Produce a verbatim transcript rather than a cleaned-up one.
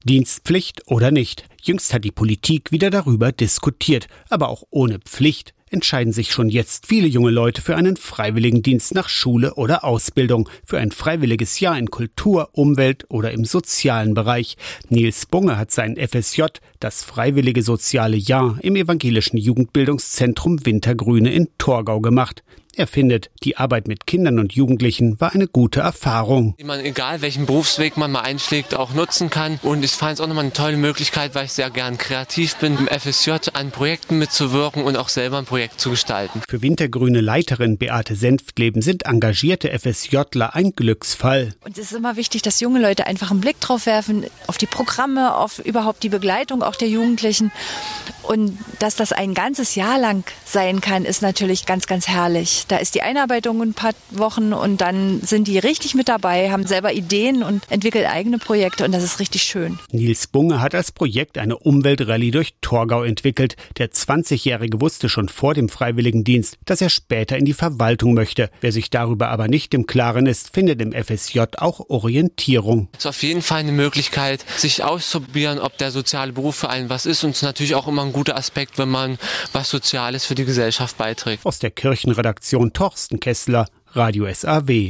Dienstpflicht oder nicht. Jüngst hat die Politik wieder darüber diskutiert. Aber auch ohne Pflicht entscheiden sich schon jetzt viele junge Leute für einen Freiwilligendienst nach Schule oder Ausbildung, für ein freiwilliges Jahr in Kultur, Umwelt oder im sozialen Bereich. Nils Bunge hat sein F S J, das Freiwillige Soziale Jahr, im evangelischen Jugendbildungszentrum Wintergrüne in Torgau gemacht. Er findet, die Arbeit mit Kindern und Jugendlichen war eine gute Erfahrung. Die man, egal welchen Berufsweg man mal einschlägt, auch nutzen kann. Und ich fand es auch nochmal eine tolle Möglichkeit, weil ich sehr gern kreativ bin, im F S J an Projekten mitzuwirken und auch selber ein Projekt zu gestalten. Für Wintergrüne Leiterin Beate Senftleben sind engagierte FSJler ein Glücksfall. Und es ist immer wichtig, dass junge Leute einfach einen Blick drauf werfen, auf die Programme, auf überhaupt die Begleitung auch der Jugendlichen. Und dass das ein ganzes Jahr lang sein kann, ist natürlich ganz, ganz herrlich. Da ist die Einarbeitung ein paar Wochen und dann sind die richtig mit dabei, haben selber Ideen und entwickeln eigene Projekte und das ist richtig schön. Nils Bunge hat als Projekt eine Umweltrallye durch Torgau entwickelt. Der zwanzigjährige wusste schon vor dem Freiwilligendienst, dass er später in die Verwaltung möchte. Wer sich darüber aber nicht im Klaren ist, findet im F S J auch Orientierung. Es ist auf jeden Fall eine Möglichkeit, sich auszuprobieren, ob der soziale Beruf für einen was ist und es ist natürlich auch immer ein guter Aspekt, wenn man was Soziales für die Gesellschaft beiträgt. Aus der Kirchenredaktion Torsten Kessler, Radio S A W.